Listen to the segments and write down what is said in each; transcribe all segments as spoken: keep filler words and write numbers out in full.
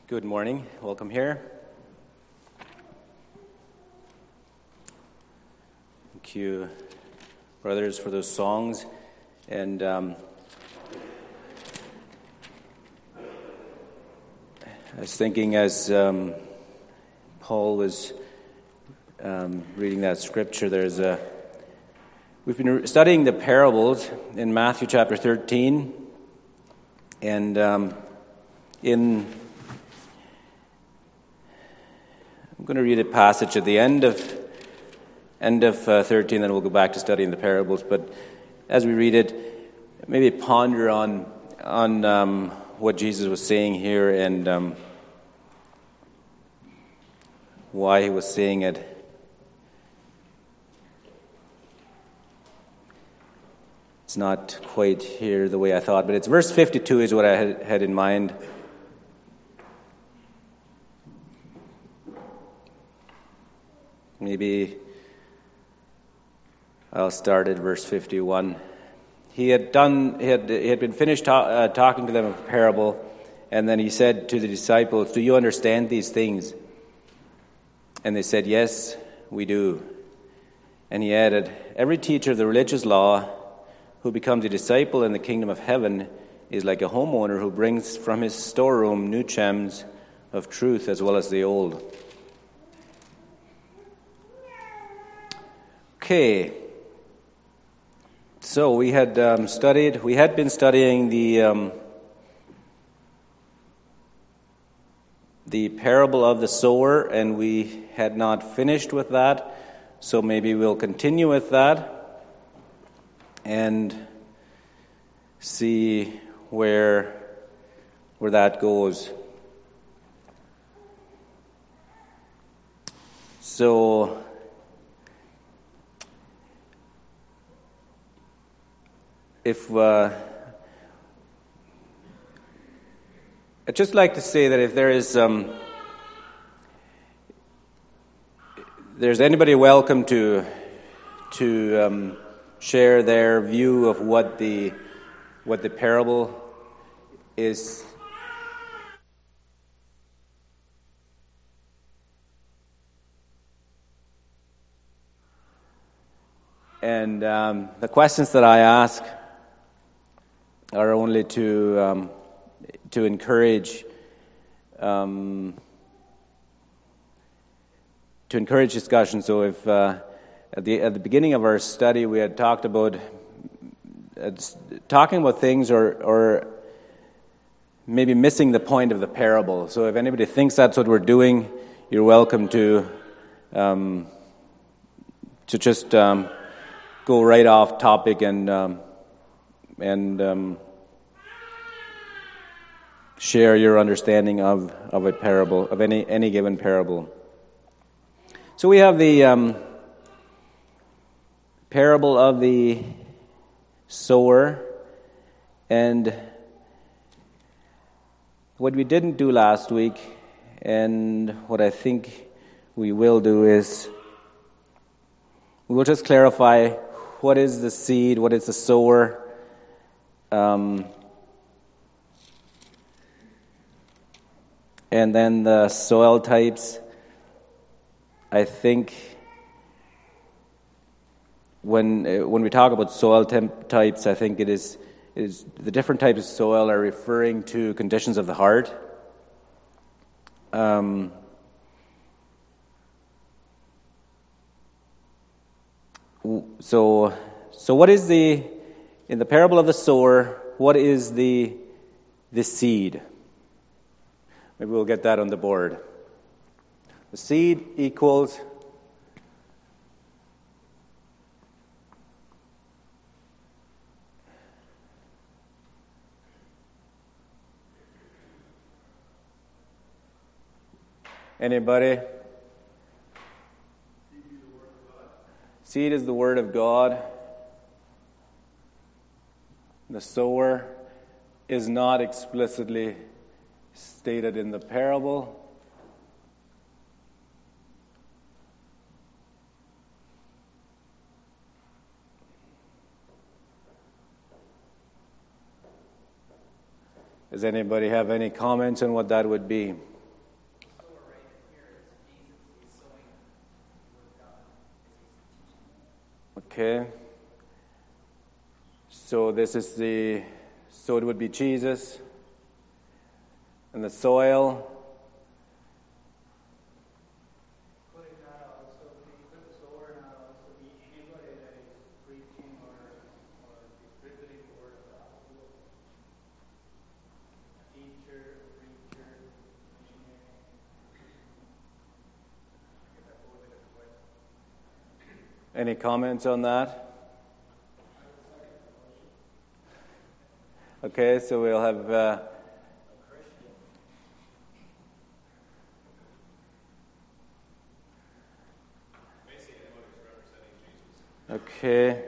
Good morning. Welcome here. Thank you, brothers, for those songs. And um, I was thinking as um, Paul was um, reading that scripture, there's a we've been studying the parables in Matthew chapter thirteen, and um, in I'm going to read a passage at the end of end of uh, thirteen, then we'll go back to studying the parables. But as we read it, maybe ponder on on um, what Jesus was saying here and um, why he was saying it. It's not quite here the way I thought, but it's verse fifty-two is what I had, had in mind. Maybe I'll start at verse fifty-one. He had done. He had, he had been finished ta- uh, talking to them of a parable, and then he said to the disciples, "Do you understand these things?" And they said, "Yes, we do." And he added, "Every teacher of the religious law who becomes a disciple in the kingdom of heaven is like a homeowner who brings from his storeroom new gems of truth as well as the old." Okay, so we had um, studied, we had been studying the um, the parable of the sower, and we had not finished with that, so maybe we'll continue with that and see where where that goes. So If uh, I'd just like to say that if there is um, there's anybody welcome to to um, share their view of what the what the parable is. And um, the questions that I ask are only to um, to encourage um, to encourage discussion. So, if uh, at the at the beginning of our study we had talked about uh, talking about things or or maybe missing the point of the parable. So, if anybody thinks that's what we're doing, you're welcome to um, to just um, go right off topic and. Um, and um, share your understanding of, of a parable, of any, any given parable. So we have the um, parable of the sower, and what we didn't do last week, and what I think we will do is we will just clarify what is the seed, what is the sower, Um, and then the soil types. I think when uh, when we talk about soil temp types, I think it is it is the different types of soil are referring to conditions of the heart. Um, so so what is the In the parable of the sower, what is the the seed? Maybe we'll get that on the board. The seed equals anybody? Seed is the word of God. The sower is not explicitly stated in the parable. Does anybody have any comments on what that would be? Okay. So this is the, so it would be Jesus and the soil. Could it not also be, could the sower not also be anybody that is preaching or, or distributing the word of God? A teacher, a preacher, missionary. I guess that's a little bit of a question. Any comments on that? Okay, so we'll have uh, okay.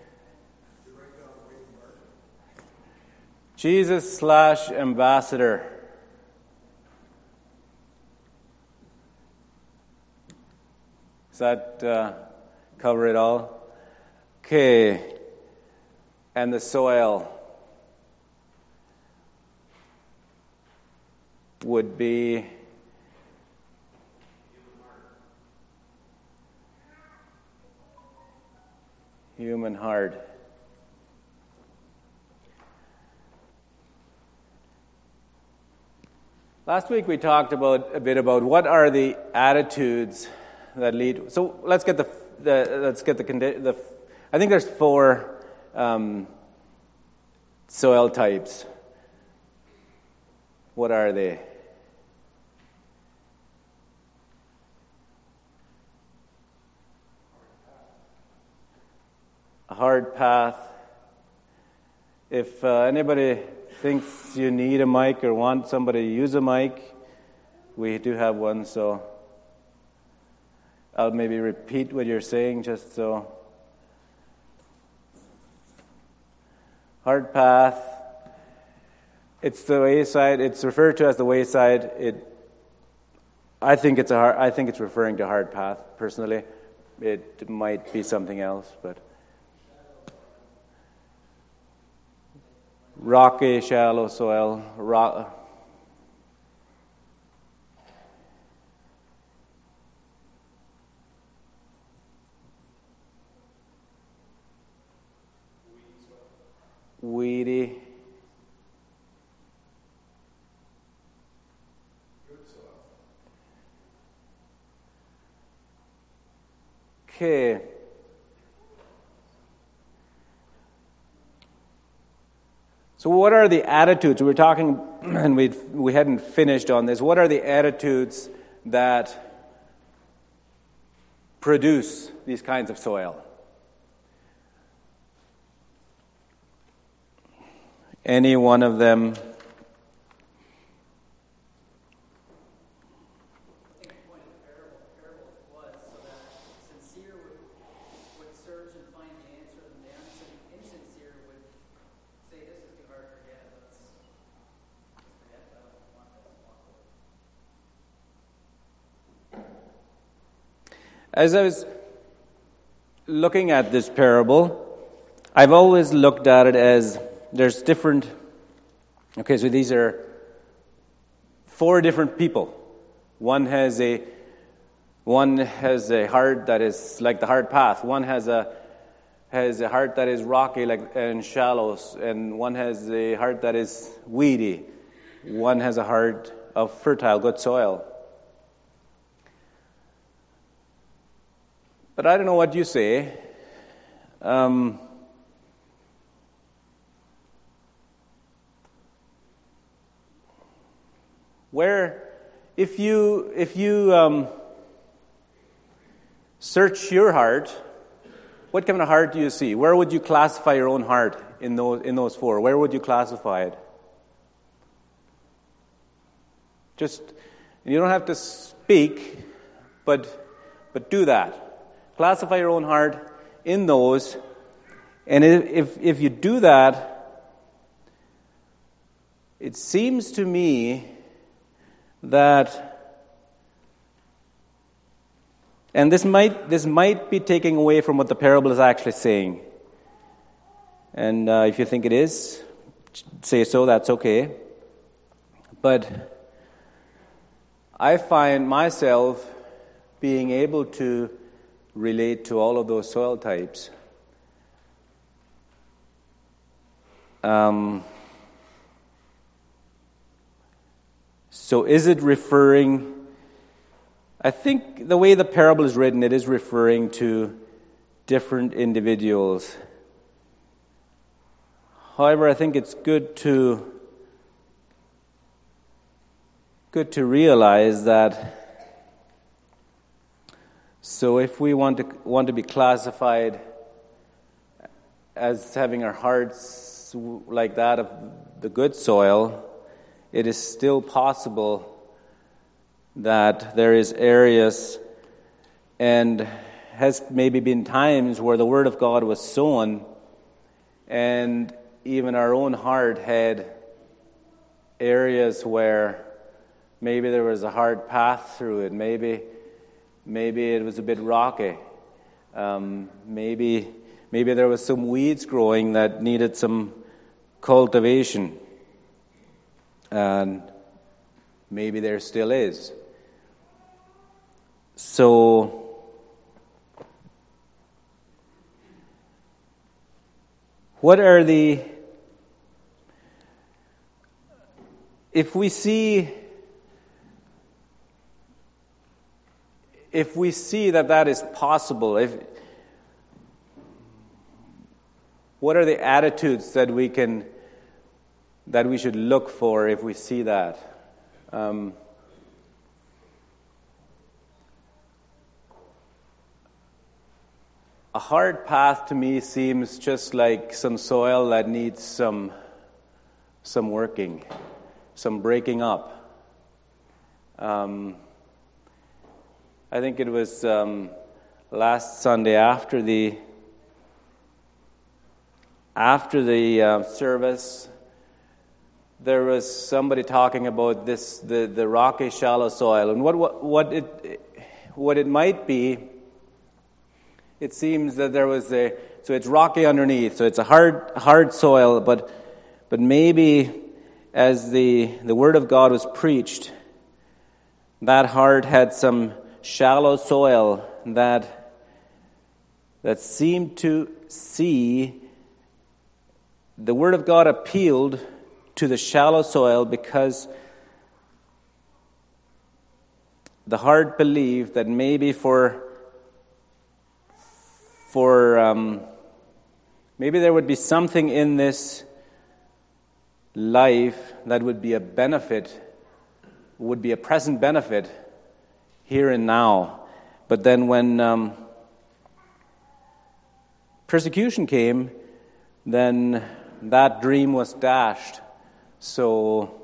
Jesus slash ambassador. Does that uh, cover it all? Okay. And the soil would be human heart. Last week we talked about a bit about what are the attitudes that lead. So let's get the, the let's get the, the I think there's four um, soil types. What are they? A hard path. If uh, anybody thinks you need a mic or want somebody to use a mic, we do have one, so I'll maybe repeat what you're saying just so. Hard path. It's the wayside. It's referred to as the wayside. It. I think it's a hard, I think it's referring to hard path. Personally, it might be something else, but rocky, shallow soil. Rock. Weedy. Okay. So what are the attitudes? We were talking, and we we hadn't finished on this. What are the attitudes that produce these kinds of soil? Any one of them? As I was looking at this parable, I've always looked at it as there's different, okay, so these are four different people. One has a one has a heart that is like the hard path. One has a has a heart that is rocky like and shallow, and one has a heart that is weedy. One has a heart of fertile, good soil. But I don't know what you say. Um, where, if you if you um, search your heart, what kind of heart do you see? Where would you classify your own heart in those in those four? Where would you classify it? Just, you don't have to speak, but but do that. Classify your own heart in those, and if if you do that, it seems to me that, and this might this might be taking away from what the parable is actually saying. And uh, if you think it is, say so. That's okay. But I find myself being able to relate to all of those soil types. Um, so is it referring, I think the way the parable is written, it is referring to different individuals. However, I think it's good to good to realize that, so if we want to want to be classified as having our hearts like that of the good soil, it is still possible that there is areas and has maybe been times where the Word of God was sown and even our own heart had areas where maybe there was a hard path through it. Maybe, maybe it was a bit rocky. Um, maybe, maybe there was some weeds growing that needed some cultivation, and maybe there still is. So, what are the? If we see. If we see that that is possible, if what are the attitudes that we can that we should look for if we see that? Um, a hard path to me seems just like some soil that needs some some working, some breaking up. Um, I think it was um, last Sunday after the after the uh, service, there was somebody talking about this the, the rocky, shallow soil, and what what what it what it might be. It seems that there was a so it's rocky underneath, so it's a hard hard soil, but but maybe as the the word of God was preached, that heart had some shallow soil that that seemed to see the Word of God appealed to the shallow soil because the heart believed that maybe for for um, maybe there would be something in this life that would be a benefit, would be a present benefit here and now. But then when um, persecution came, then that dream was dashed. So,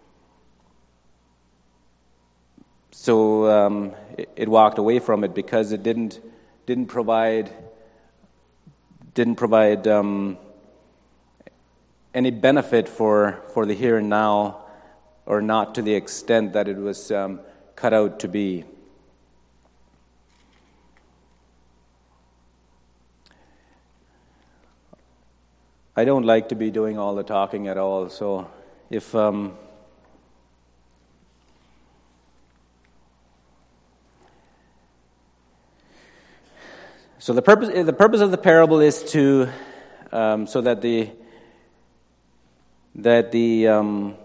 so um, it, it walked away from it because it didn't didn't provide didn't provide um, any benefit for for the here and now, or not to the extent that it was um, cut out to be. I don't like to be doing all the talking at all, so if um, so the purpose the purpose of the parable is to um, so that the that the um,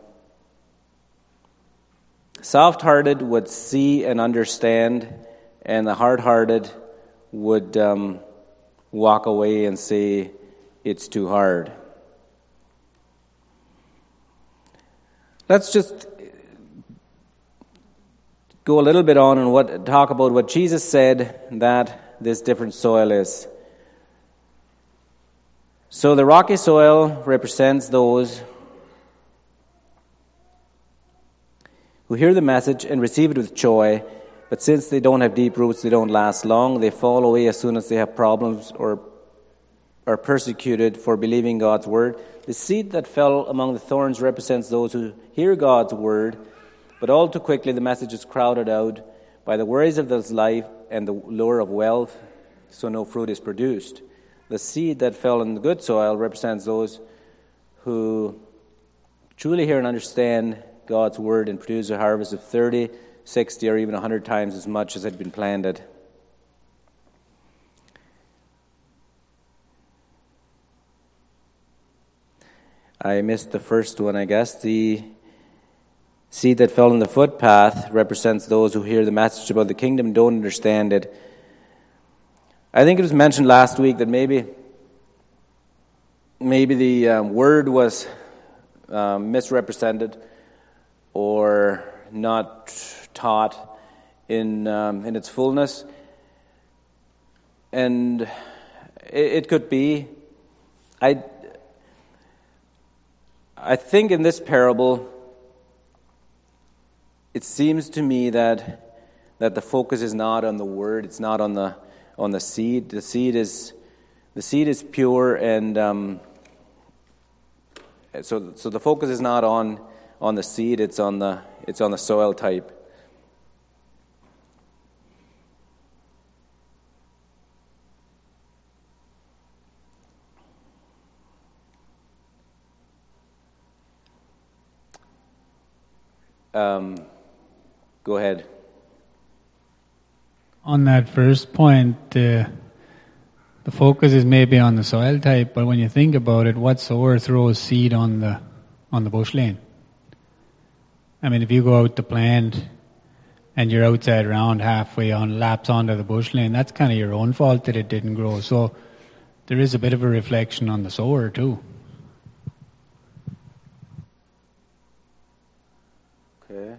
soft-hearted would see and understand, and the hard-hearted would um, walk away and say, it's too hard. Let's just go a little bit on and what talk about what Jesus said that this different soil is. So the rocky soil represents those who hear the message and receive it with joy, but since they don't have deep roots, they don't last long. They fall away as soon as they have problems or are persecuted for believing God's word. The seed that fell among the thorns represents those who hear God's word, but all too quickly the message is crowded out by the worries of this life and the lure of wealth, so no fruit is produced. The seed that fell in the good soil represents those who truly hear and understand God's word and produce a harvest of thirty, sixty, or even one hundred times as much as had been planted. I missed the first one, I guess. The seed that fell on the footpath represents those who hear the message about the kingdom, don't understand it. I think it was mentioned last week that maybe maybe the um, word was um, misrepresented or not taught in um, in its fullness, and it, it could be. I I think in this parable, it seems to me that that the focus is not on the word; it's not on the on the seed. The seed is the seed is pure, and um, so so the focus is not on on the seed; it's on the it's on the soil type. Um, go ahead. On that first point, uh, the focus is maybe on the soil type, but when you think about it, what sower throws seed on the on the bush lane? I mean, if you go out to plant and you're outside around halfway on laps onto the bush lane, that's kind of your own fault that it didn't grow. So there is a bit of a reflection on the sower too. Okay.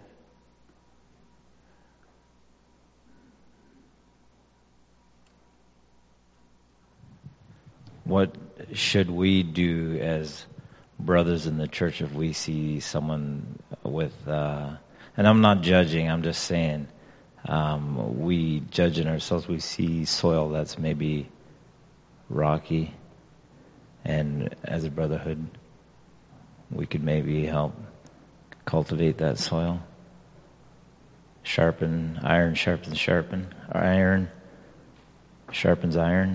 What should we do as brothers in the church if we see someone with, uh, and I'm not judging, I'm just saying, um, we judge in ourselves, we see soil that's maybe rocky, and as a brotherhood, we could maybe help cultivate that soil. Sharpen, iron sharpens sharpen, iron sharpens iron.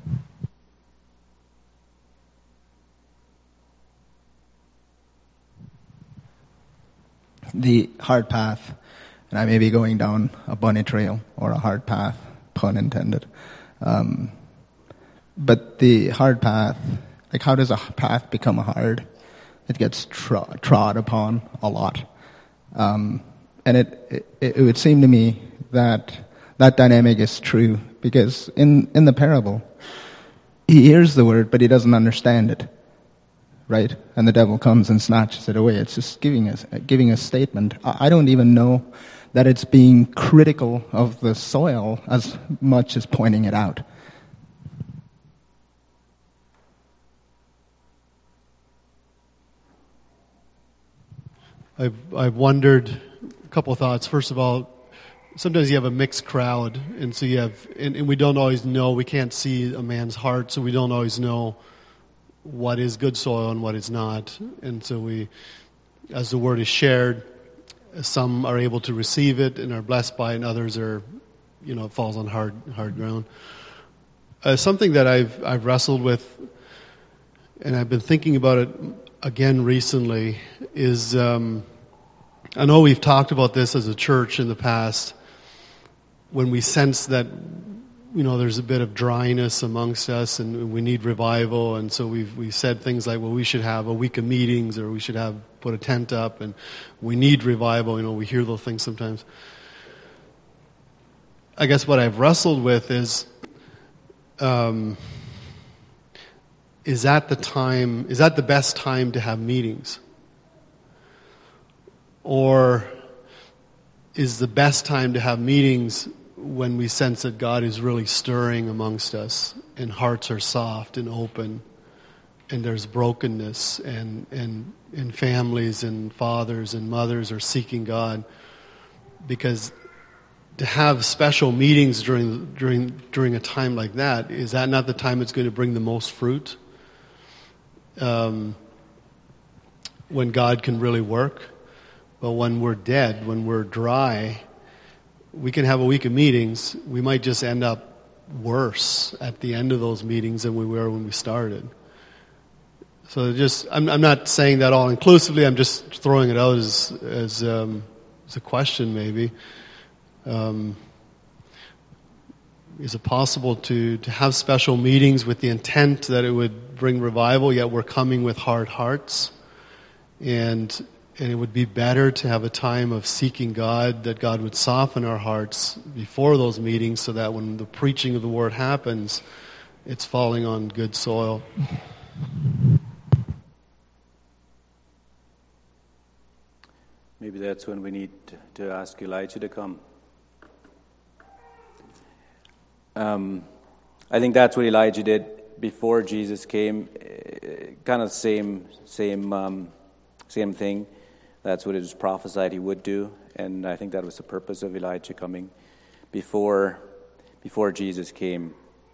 The hard path, and I may be going down a bunny trail or a hard path, pun intended. Um, but the hard path, like how does a path become hard? It gets tro- trod upon a lot. Um, and it, it it would seem to me that that dynamic is true, because in, in the parable, he hears the word, but he doesn't understand it. Right? And the devil comes and snatches it away. It's just giving us giving a statement. I don't even know that it's being critical of the soil as much as pointing it out. I've I've wondered a couple of thoughts. First of all, sometimes you have a mixed crowd, and so you have, and, and we don't always know. We can't see a man's heart, so we don't always know what is good soil and what is not. And so we, as the word is shared, some are able to receive it and are blessed by it, and others are, you know, it falls on hard hard ground. Uh, something that I've I've wrestled with, and I've been thinking about it again recently, is um, I know we've talked about this as a church in the past, when we sense that, you know, there's a bit of dryness amongst us and we need revival, and so we've we've said things like, well, we should have a week of meetings, or we should have put a tent up, and we need revival. You know, we hear those things sometimes. I guess what I've wrestled with is, um, is that the time, is that the best time to have meetings? Or is the best time to have meetings when we sense that God is really stirring amongst us, and hearts are soft and open, and there's brokenness, and, and, and families and fathers and mothers are seeking God? Because to have special meetings during during during a time like that, is that not the time it's going to bring the most fruit? Um, when God can really work? But when we're dead, when we're dry, we can have a week of meetings. We might just end up worse at the end of those meetings than we were when we started. So just, I'm, I'm not saying that all inclusively. I'm just throwing it out as as, um, as a question, maybe. Um, is it possible to, to have special meetings with the intent that it would bring revival, yet we're coming with hard hearts. And and it would be better to have a time of seeking God, that God would soften our hearts before those meetings so that when the preaching of the Word happens, it's falling on good soil. Maybe that's when we need to ask Elijah to come. Um, I think that's what Elijah did before Jesus came. Uh, kind of same, same, um, same thing. That's what it was prophesied he would do, and I think that was the purpose of Elijah coming before, before Jesus came.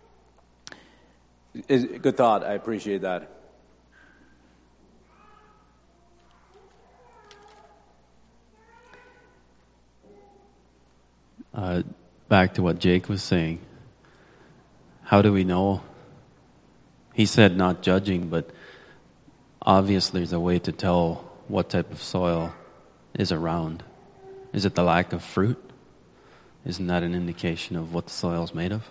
Is good thought. I appreciate that. Uh, back to what Jake was saying. How do we know? He said not judging, but obviously there's a way to tell what type of soil is around. Is it the lack of fruit? Isn't that an indication of what the soil is made of?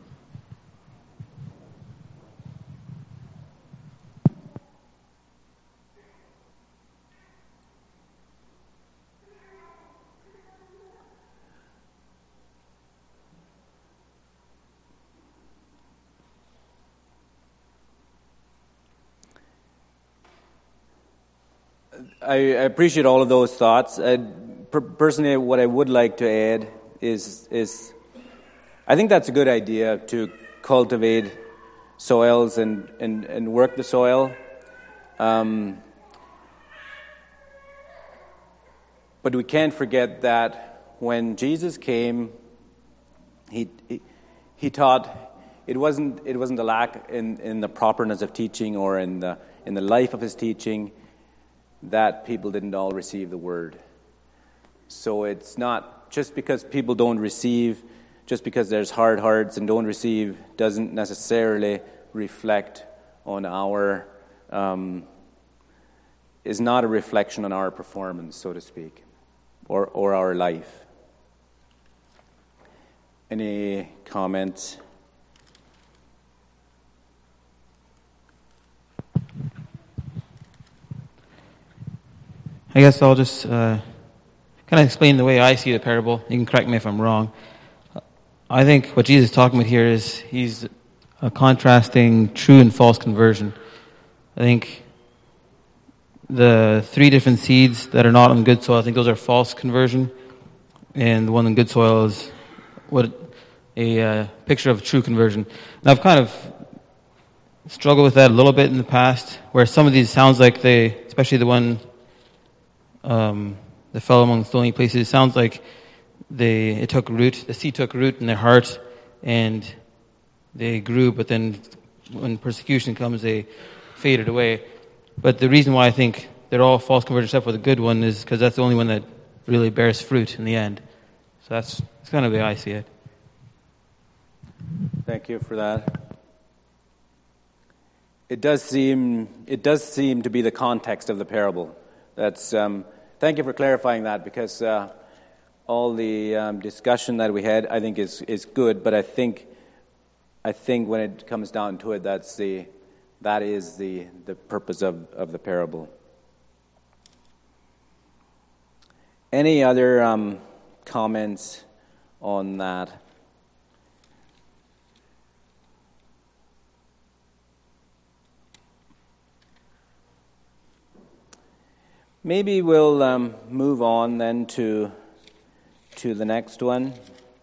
I appreciate all of those thoughts. Uh, per- personally, what I would like to add is, is I think that's a good idea to cultivate soils and, and, and work the soil. Um, but we can't forget that when Jesus came, he he, he taught. It wasn't it wasn't a lack in, in the properness of teaching or in the in the life of his teaching that people didn't all receive the word. So it's not just because people don't receive, just because there's hard hearts and don't receive, doesn't necessarily reflect on our, um, is not a reflection on our performance, so to speak, or, or our life. Any comments? I guess I'll just uh, kind of explain the way I see the parable. You can correct me if I'm wrong. I think what Jesus is talking about here is he's uh, contrasting true and false conversion. I think the three different seeds that are not on good soil, I think those are false conversion. And the one in good soil is what a uh, picture of true conversion. And I've kind of struggled with that a little bit in the past, where some of these sounds like they, especially the one Um, the fellow among the stony places, it sounds like they it took root, the seed took root in their heart, and they grew, but then when persecution comes, they faded away. But the reason why I think they're all false conversion except for the good one is because that's the only one that really bears fruit in the end. So that's, that's kind of the way I see it. Thank you for that. It does seem it does seem to be the context of the parable. That's um, thank you for clarifying that, because uh, all the um, discussion that we had, I think, is is good. But I think I think when it comes down to it, that's the that is the the purpose of, of the parable. Any other um, comments on that? Maybe we'll um, move on then to to the next one.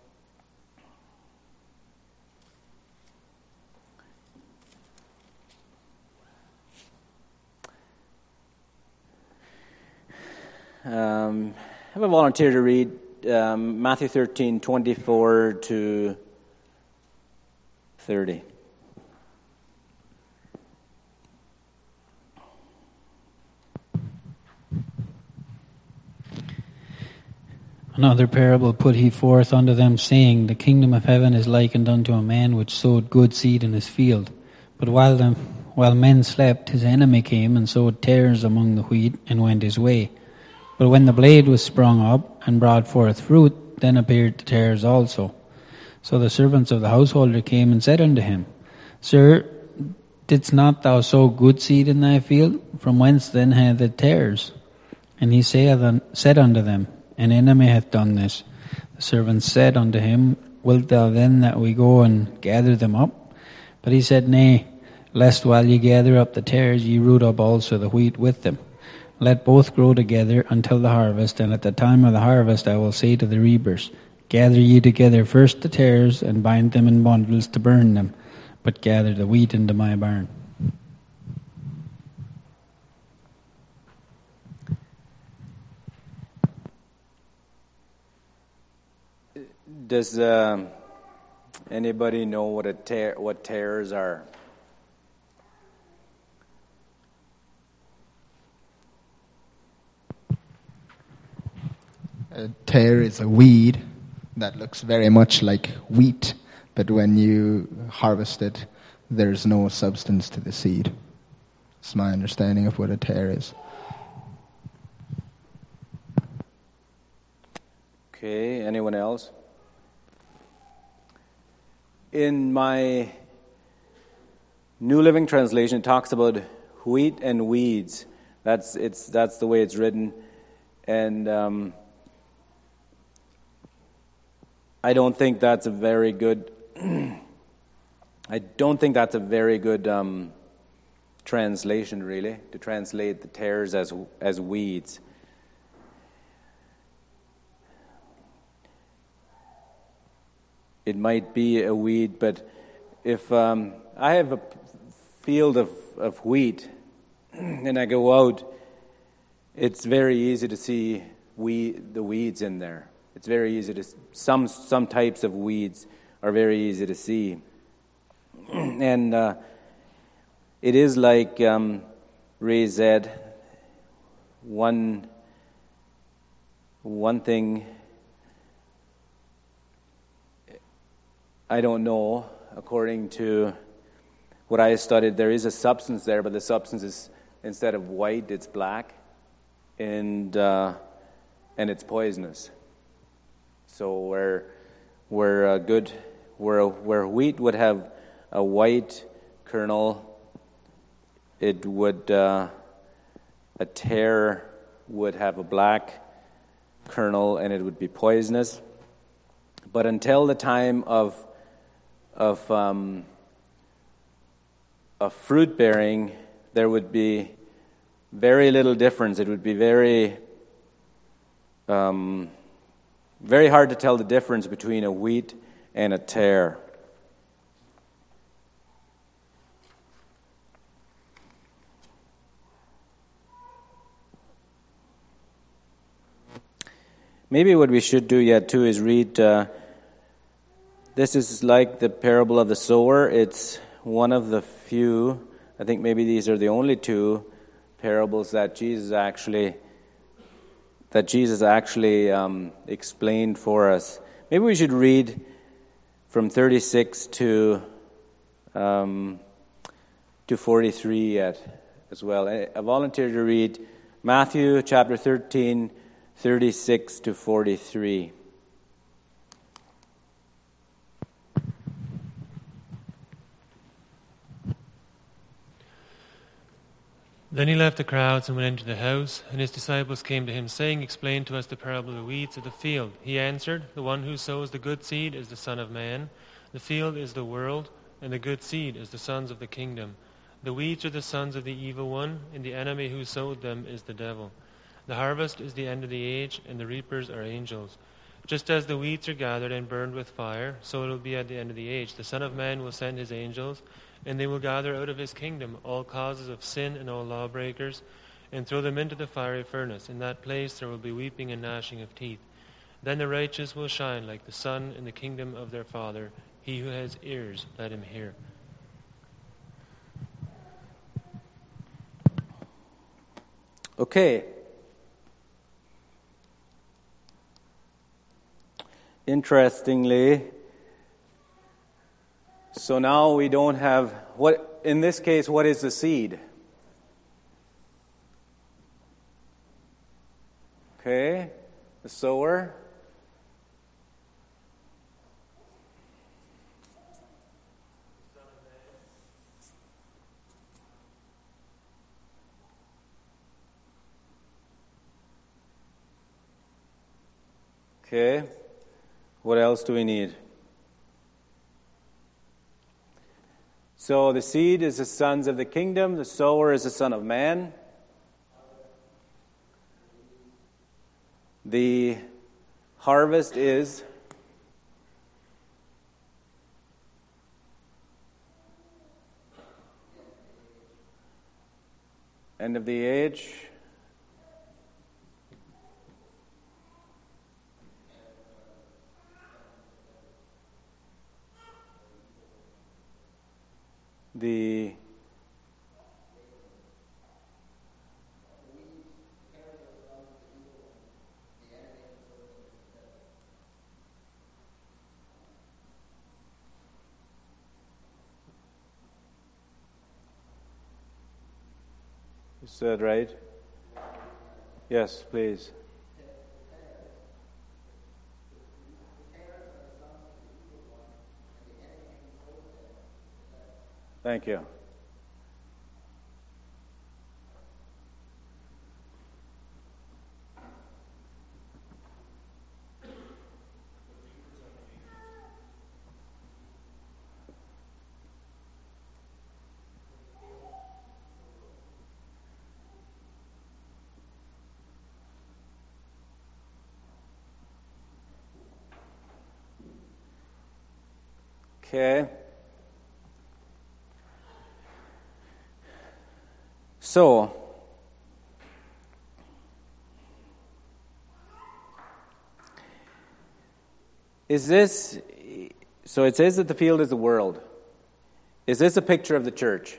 Um, have a volunteer to read um, Matthew thirteen, twenty-four to thirty. Another parable put he forth unto them, saying, The kingdom of heaven is likened unto a man which sowed good seed in his field. But while them, while men slept, his enemy came and sowed tares among the wheat, and went his way. But when the blade was sprung up and brought forth fruit, then appeared the tares also. So the servants of the householder came and said unto him, Sir, Didst not thou sow good seed in thy field? From whence then hath it tares? And he saith, said unto them, An enemy hath done this. The servants said unto him, Wilt thou then that we go and gather them up? But he said, Nay, lest while ye gather up the tares, ye root up also the wheat with them. Let both grow together until the harvest, and at the time of the harvest I will say to the reapers, Gather ye together first the tares, and bind them in bundles to burn them, but gather the wheat into my barn. Does uh, anybody know what a tear, what tares are? A tare is a weed that looks very much like wheat, but when you harvest it, there's no substance to the seed. It's my understanding of what a tare is. Okay, anyone else? In my New Living Translation, it talks about wheat and weeds. That's it's that's the way it's written, and um, I don't think that's a very good. I don't think that's a very good um, translation, really, to translate the tares as as weeds. It might be a weed, but if um, I have a field of, of wheat and I go out, it's very easy to see weed, the weeds in there. It's very easy to some some types of weeds are very easy to see, and uh, it is like um, Ray said. One one thing I don't know. According to what I studied, there is a substance there, but the substance is instead of white, it's black, and uh, and it's poisonous. So where where a good where where wheat would have a white kernel, it would uh, a tare would have a black kernel, and it would be poisonous. But until the time of of um, of fruit bearing, there would be very little difference. It would be very um, very hard to tell the difference between a wheat and a tare. Maybe what we should do yet too is read. Uh, this is like the parable of the sower. It's one of the few. I think maybe these are the only two parables that Jesus actually that Jesus actually um, explained for us. Maybe we should read from thirty-six to um, to forty-three yet as well. I volunteer to read Matthew chapter thirteen, thirty-six to forty-three. Then he left the crowds and went into the house, and his disciples came to him, saying, Explain to us the parable of the weeds of the field. He answered, The one who sows the good seed is the Son of Man. The field is the world, and the good seed is the sons of the kingdom. The weeds are the sons of the evil one, and the enemy who sowed them is the devil. The harvest is the end of the age, and the reapers are angels. Just as the weeds are gathered and burned with fire, so it will be at the end of the age. The Son of Man will send his angels, and they will gather out of his kingdom all causes of sin and all lawbreakers, and throw them into the fiery furnace. In that place there will be weeping and gnashing of teeth. Then the righteous will shine like the sun in the kingdom of their Father. He who has ears, let him hear. Okay. Interestingly, so now we don't have, what in this case, what is the seed? Okay, the sower. Okay. What else do we need? So the seed is the sons of the kingdom. The sower is the Son of Man. The harvest is end of the age. The Is that right? Yes, please. Thank you. Okay. So, is this, so it says that the field is the world. Is this a picture of the church?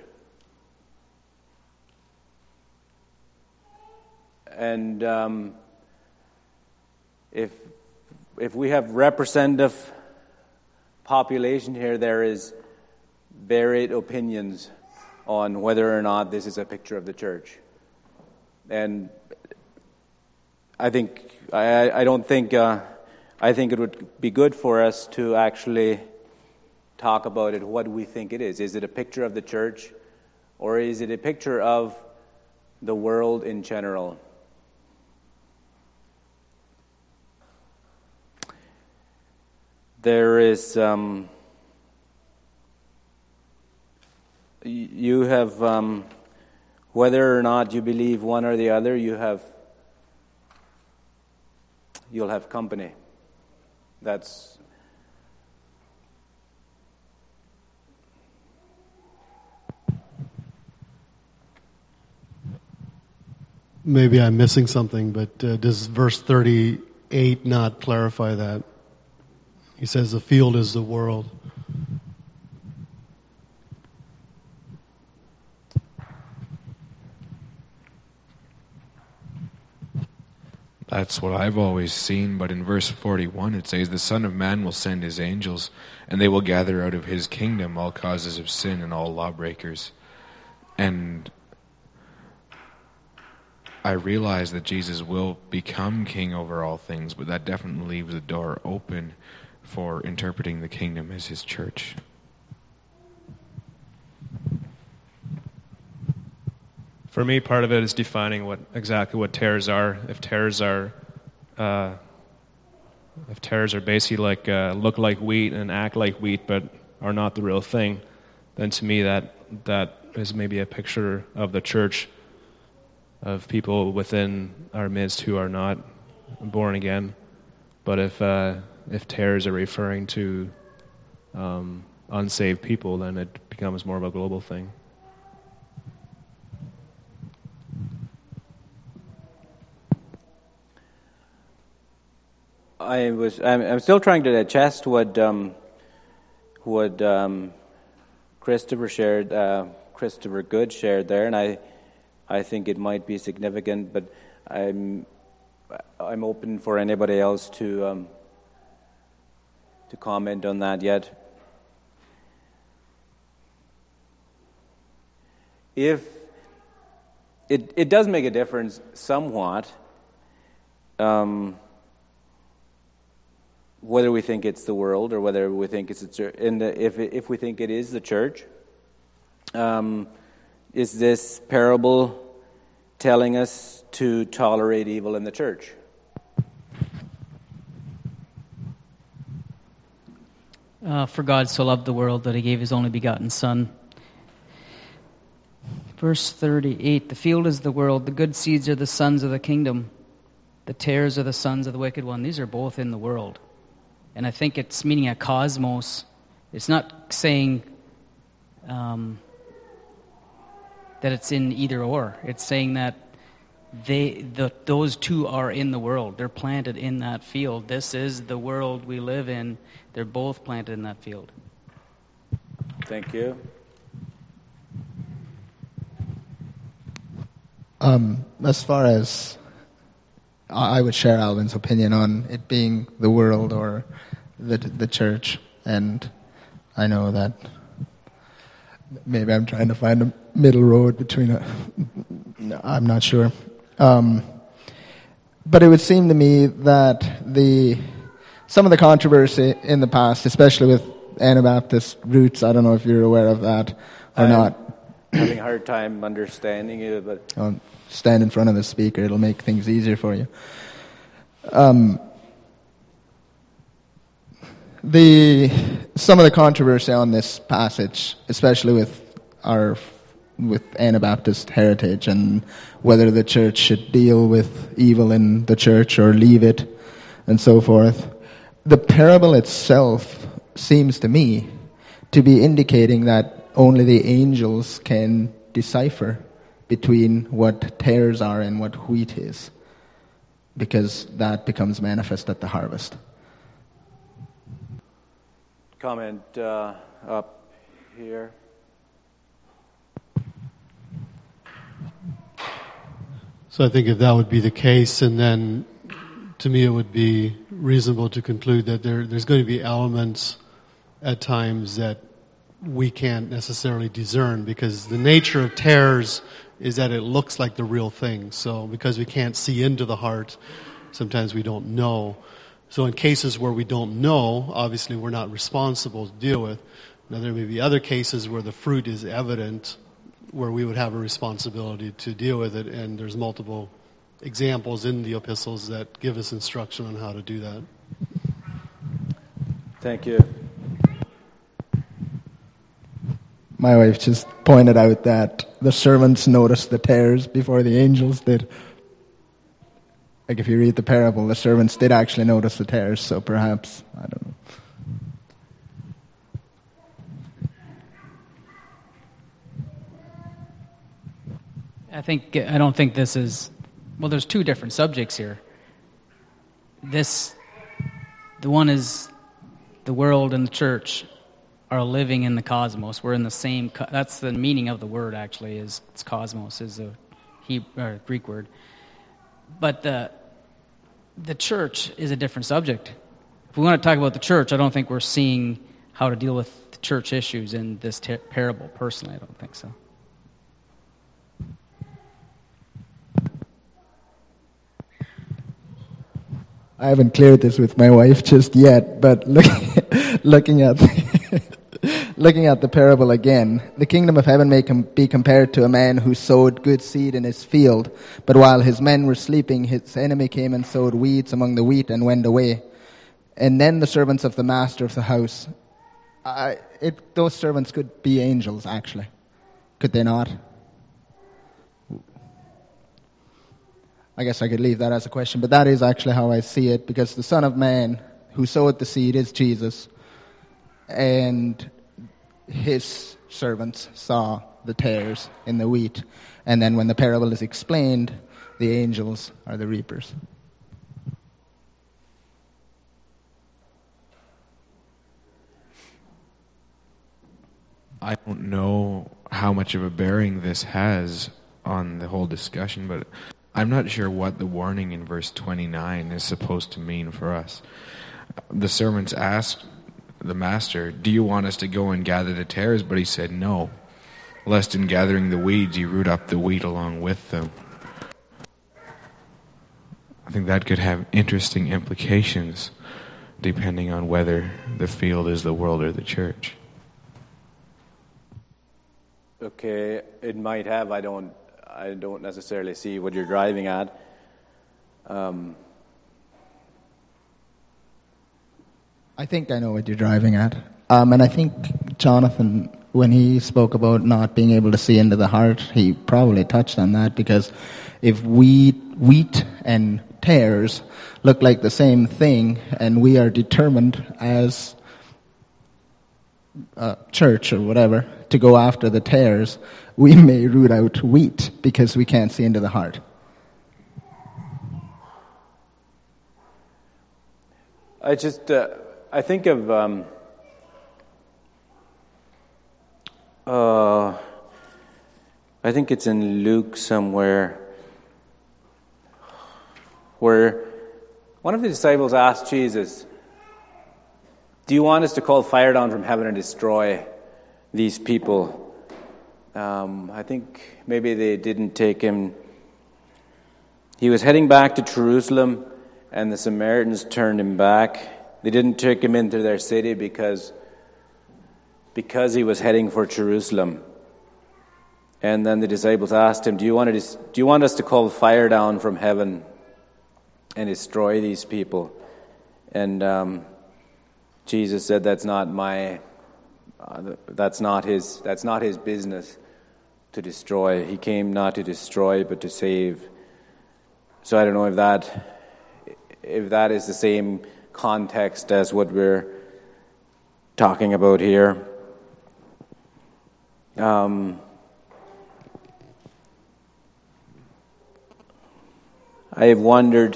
And um, if if we have representative population here, there is varied opinions on whether or not this is a picture of the church. And I think I, I don't think uh, I think it would be good for us to actually talk about it. What do we think it is? Is it a picture of the church, or is it a picture of the world in general? There is. Um, You have, um, whether or not you believe one or the other, you have, you'll have company. That's, Maybe I'm missing something, but uh, does verse thirty-eight not clarify that? He says the field is the world. That's what I've always seen, but in verse forty-one it says, "The Son of Man will send his angels, and they will gather out of his kingdom all causes of sin and all lawbreakers." And I realize that Jesus will become king over all things, but that definitely leaves the door open for interpreting the kingdom as his church. For me, part of it is defining what exactly what tares are. If tares are, uh, if tares are basically like uh, look like wheat and act like wheat, but are not the real thing, then to me that that is maybe a picture of the church, of people within our midst who are not born again. But if uh, if tares are referring to um, unsaved people, then it becomes more of a global thing. I was. I'm, I'm still trying to digest what um, what um, Christopher shared. Uh, Christopher Good shared there, and I, I think it might be significant. But I'm, I'm open for anybody else to, um, to comment on that yet. If it, it does make a difference somewhat. Um, whether we think it's the world or whether we think it's the, in the if if we think it is the church, um, is this parable telling us to tolerate evil in the church? Uh, for God so loved the world that he gave his only begotten Son. Verse thirty-eight, the field is the world, the good seeds are the sons of the kingdom, the tares are the sons of the wicked one. These are both in the world. And I think it's meaning a cosmos. It's not saying um, that it's in either or. It's saying that they, the, those two are in the world. They're planted in that field. This is the world we live in. They're both planted in that field. Thank you. Um, as far as I would share Alvin's opinion on it being the world or the the church, and I know that maybe I'm trying to find a middle road between a. No, I'm not sure, um, but it would seem to me that the some of the controversy in the past, especially with Anabaptist roots, I don't know if you're aware of that or I'm not. having a hard time understanding you, but I'll stand in front of the speaker. It'll make things easier for you. Um, the some of the controversy on this passage, especially with our with Anabaptist heritage and whether the church should deal with evil in the church or leave it, and so forth. The parable itself seems to me to be indicating that only the angels can decipher between what tares are and what wheat is, because that becomes manifest at the harvest. comment uh, up here. So I think if that would be the case, and then to me it would be reasonable to conclude that there, there's going to be elements at times that we can't necessarily discern, because the nature of tares is that it looks like the real thing. So because we can't see into the heart, sometimes we don't know. So in cases where we don't know, obviously we're not responsible to deal with. Now there may be other cases where the fruit is evident, where we would have a responsibility to deal with it, and there's multiple examples in the epistles that give us instruction on how to do that. Thank you. My wife just pointed out that the servants noticed the tares before the angels did. Like if you read the parable, the servants did actually notice the tares, so perhaps, I don't know. I think I don't think this is, well, there's two different subjects here. This, the one is the world and the church are living in the cosmos. We're in the same, that's the meaning of the word actually, is it's cosmos, is a Hebrew, or Greek word. But the the church is a different subject. If we want to talk about the church, I don't think we're seeing how to deal with the church issues in this ter- parable. Personally, I don't think so. I haven't cleared this with my wife just yet, but looking, looking at looking at the parable again, the kingdom of heaven may com- be compared to a man who sowed good seed in his field, but while his men were sleeping, his enemy came and sowed weeds among the wheat and went away. And then the servants of the master of the house, I, it, those servants could be angels, actually. Could they not? I guess I could leave that as a question, but that is actually how I see it, because the Son of Man who sowed the seed is Jesus, and his servants saw the tares in the wheat, and then when the parable is explained, the angels are the reapers. I don't know how much of a bearing this has on the whole discussion, but I'm not sure what the warning in verse twenty-nine is supposed to mean for us. The servants asked the master, "Do you want us to go and gather the tares?" But he said, "No, lest in gathering the weeds you root up the wheat along with them." I think that could have interesting implications depending on whether the field is the world or the church. Okay, it might have. I don't. I don't necessarily see what you're driving at. Um, I think I know what you're driving at. Um, and I think Jonathan, when he spoke about not being able to see into the heart, he probably touched on that, because if wheat, wheat and tares look like the same thing, and we are determined as a church or whatever to go after the tares, we may root out wheat because we can't see into the heart. I just, uh, I think of, um, uh, I think it's in Luke somewhere, where one of the disciples asked Jesus, do you want us to call fire down from heaven and destroy these people? Um, I think maybe they didn't take him. He was heading back to Jerusalem, and the Samaritans turned him back. They didn't take him into their city because, because he was heading for Jerusalem. And then the disciples asked him, do you want to, do you want us to call fire down from heaven and destroy these people? And um, Jesus said, that's not my, uh, that's not his, that's not his business to destroy. He came not to destroy, but to save. So I don't know if that, if that is the same context as what we're talking about here. Um, I have wondered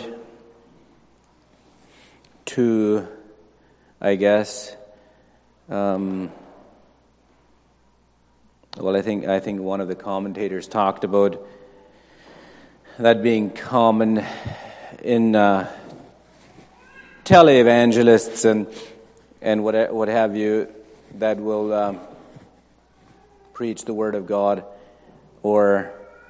too, I guess, um, well, I think I think one of the commentators talked about that being common in uh, televangelists and and what what have you, that will um, preach the word of God, or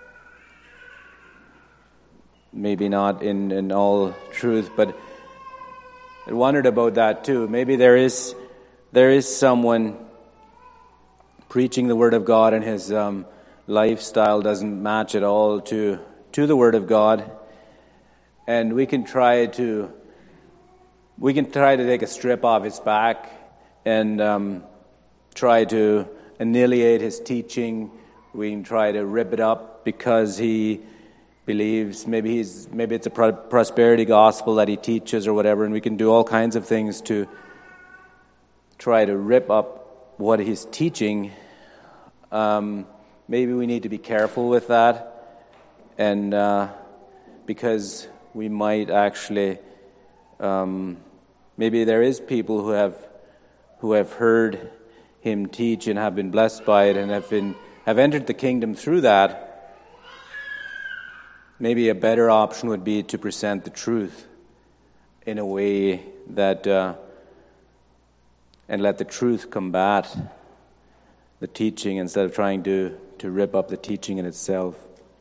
maybe not in, in all truth, but I wondered about that too. Maybe there is there is someone preaching the word of God, and his um, lifestyle doesn't match at all to to the word of God, and we can try to we can try to take a strip off his back and um, try to annihilate his teaching. We can try to rip it up because he believes maybe he's maybe it's a pro- prosperity gospel that he teaches or whatever, and we can do all kinds of things to try to rip up what he's teaching. Um, maybe we need to be careful with that, and uh, because we might actually um, maybe there is people who have who have heard him teach and have been blessed by it and have been have entered the kingdom through that. Maybe a better option would be to present the truth in a way that, uh, and let the truth combat the teaching instead of trying to, to rip up the teaching in itself.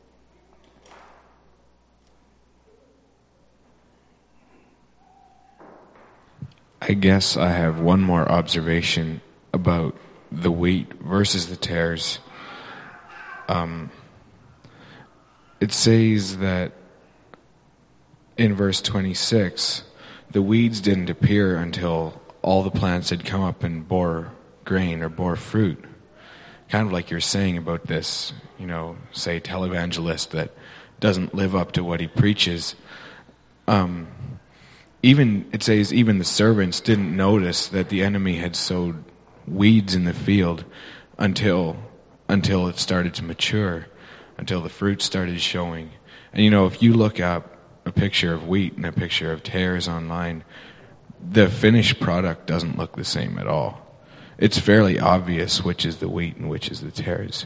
I guess I have one more observation about the wheat versus the tares. Um, it says that in verse twenty-six, the weeds didn't appear until all the plants had come up and bore grain or bore fruit. Kind of like you're saying about this, you know, say televangelist that doesn't live up to what he preaches. Um, even, it says, even the servants didn't notice that the enemy had sowed weeds in the field until until it started to mature, until the fruit started showing. And you know, if you look up a picture of wheat and a picture of tares online, the finished product doesn't look the same at all. It's fairly obvious which is the wheat and which is the tares.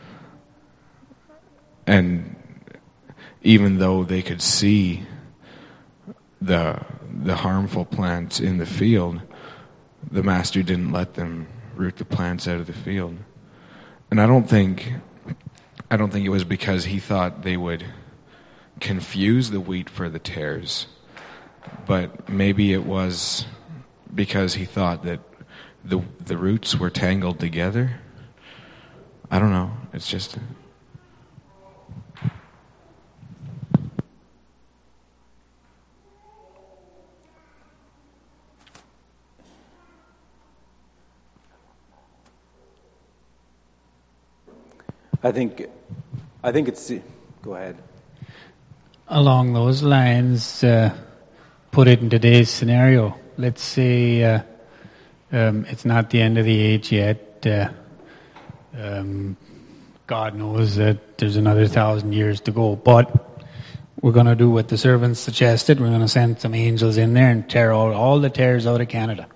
And even though they could see the the harmful plants in the field, the master didn't let them root the plants out of the field. And I don't think I don't think it was because he thought they would confuse the wheat for the tares, but maybe it was because he thought that the the roots were tangled together. I don't know. It's just I think, I think it's. Go ahead. Along those lines, uh, put it in today's scenario. Let's say uh, um, it's not the end of the age yet. Uh, um, God knows that there's another thousand years to go, but we're going to do what the servants suggested. We're going to send some angels in there and tear all, all the tares out of Canada.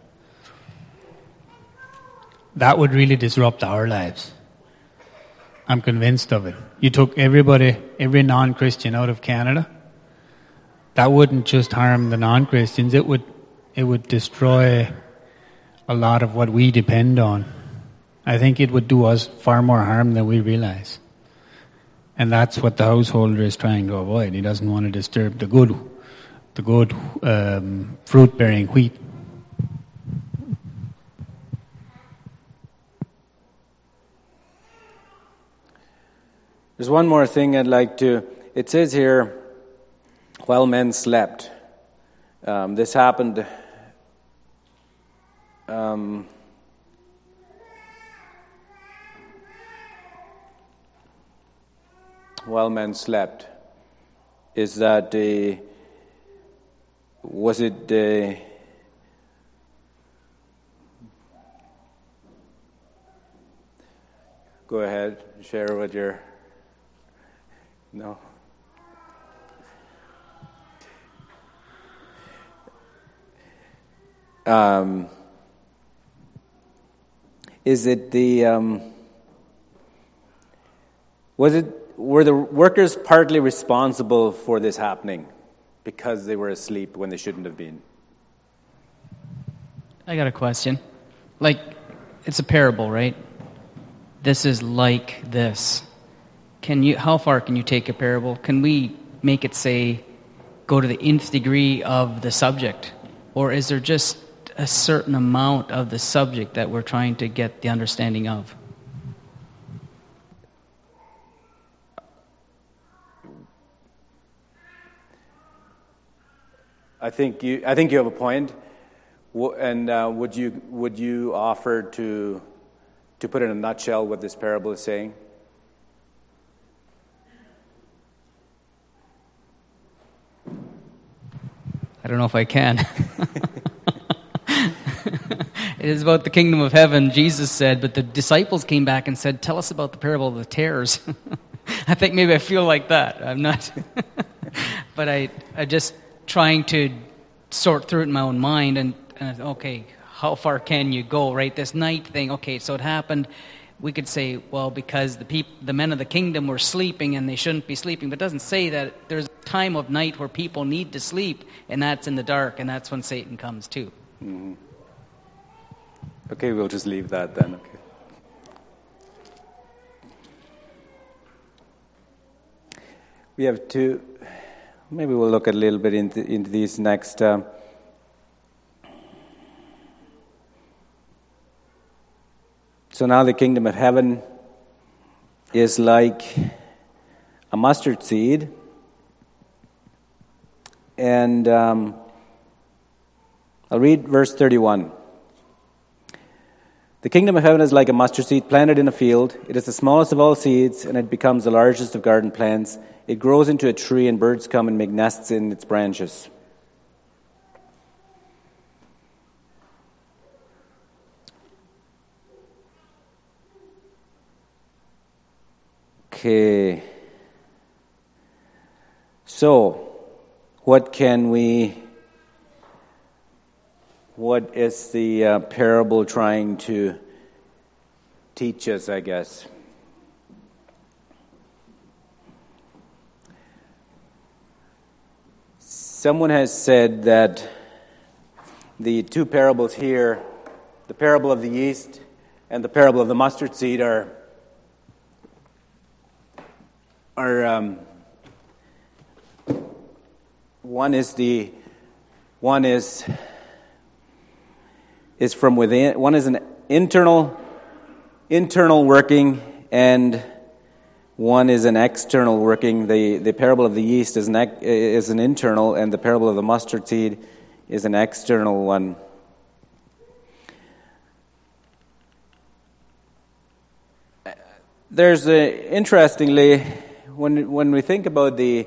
That would really disrupt our lives. I'm convinced of it. You took everybody, every non-Christian out of Canada. That wouldn't just harm the non-Christians. It would, it would destroy a lot of what we depend on. I think it would do us far more harm than we realize. And that's what the householder is trying to avoid. He doesn't want to disturb the good, the good um, fruit-bearing wheat. There's one more thing I'd like to. It says here, while men slept. Um, this happened. Um, while men slept. Is that a. Was it a. Go ahead, share what your. No. Um, is it the um, was it were the workers partly responsible for this happening because they were asleep when they shouldn't have been? I got a question. Like, it's a parable, right? This is like this. Can you? How far can you take a parable? Can we make it say, go to the nth degree of the subject? Or is there just a certain amount of the subject that we're trying to get the understanding of? I think you. I think you have a point. And uh, would you would you offer to to put in a nutshell what this parable is saying? I don't know if I can. It is about the kingdom of heaven, Jesus said, but the disciples came back and said, tell us about the parable of the tares. I think maybe I feel like that. I'm not. But I, I'm just trying to sort through it in my own mind and, and okay, how far can you go, right? This night thing, okay, so it happened. We could say, well, because the peop- the men of the kingdom were sleeping and they shouldn't be sleeping. But it doesn't say that there's a time of night where people need to sleep, and that's in the dark, and that's when Satan comes too. Mm-hmm. Okay, we'll just leave that then. Okay. We have two. Maybe we'll look a little bit into, into these next. Um, So now the kingdom of heaven is like a mustard seed. And um, I'll read verse thirty-one. The kingdom of heaven is like a mustard seed planted in a field. It is the smallest of all seeds, and it becomes the largest of garden plants. It grows into a tree, and birds come and make nests in its branches. Okay, so what can we, what is the uh, parable trying to teach us, I guess? Someone has said that the two parables here, the parable of the yeast and the parable of the mustard seed, are Are, um, one is the one is is from within. One is an internal internal working, and one is an external working. The the parable of the yeast is an is an internal, and the parable of the mustard seed is an external one. there's a, interestingly, when when we think about the,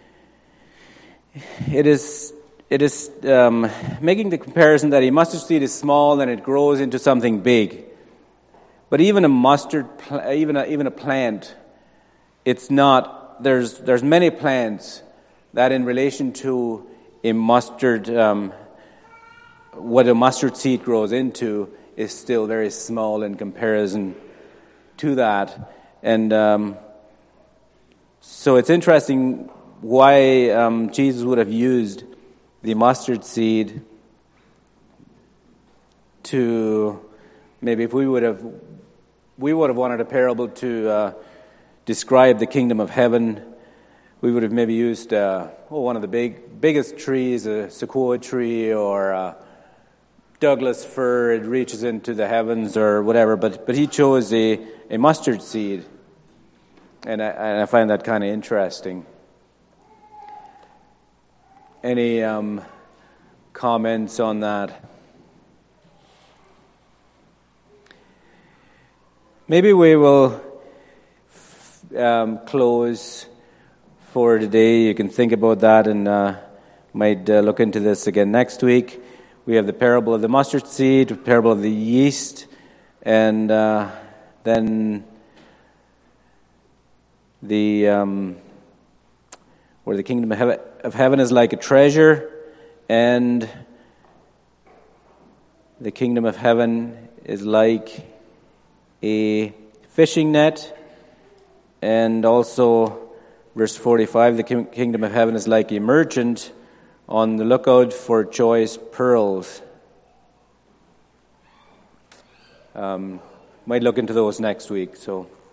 it is it is um, making the comparison that a mustard seed is small and it grows into something big. But even a mustard, pl- even a, even a plant, it's not. There's there's many plants that, in relation to a mustard, um, what a mustard seed grows into is still very small in comparison to that. And um, so it's interesting why um, Jesus would have used the mustard seed to, maybe if we would have, we would have wanted a parable to uh, describe the kingdom of heaven, we would have maybe used uh, oh, one of the big biggest trees, a sequoia tree or a Douglas fir. It reaches into the heavens or whatever. But but he chose a, a mustard seed, and I, and I find that kind of interesting. Any um, comments on that? Maybe we will um, close for today. You can think about that and uh, might uh, look into this again next week. We have the parable of the mustard seed, the parable of the yeast, and uh, then the um, where the kingdom of heaven, of heaven is like a treasure, and the kingdom of heaven is like a fishing net, and also verse forty-five, the kingdom of heaven is like a merchant on the lookout for choice pearls. Um, might look into those next week. So.